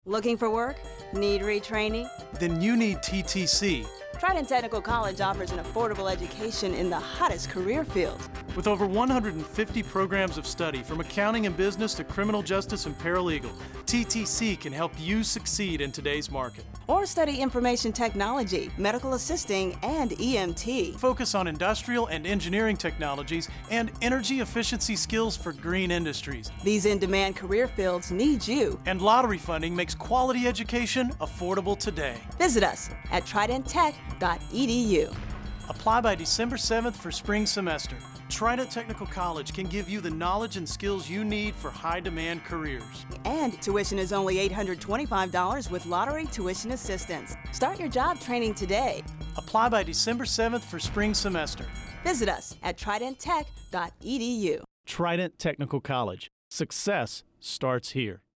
Looking for work? Need retraining? Then you need TTC. Trident Technical College offers an affordable education in the hottest career field. With over 150 programs of study, from accounting and business to criminal justice and paralegal, TTC can help you succeed in today's market. Or study information technology, medical assisting, and EMT. Focus on industrial and engineering technologies and energy efficiency skills for green industries. These in-demand career fields need you. And lottery funding makes quality education affordable today. Visit us at tridenttech.edu. Apply by December 7th for spring semester. Trident Technical College can give you the knowledge and skills you need for high-demand careers. And tuition is only $825 with lottery tuition assistance. Start your job training today. Apply by December 7th for spring semester. Visit us at tridenttech.edu. Trident Technical College. Success starts here.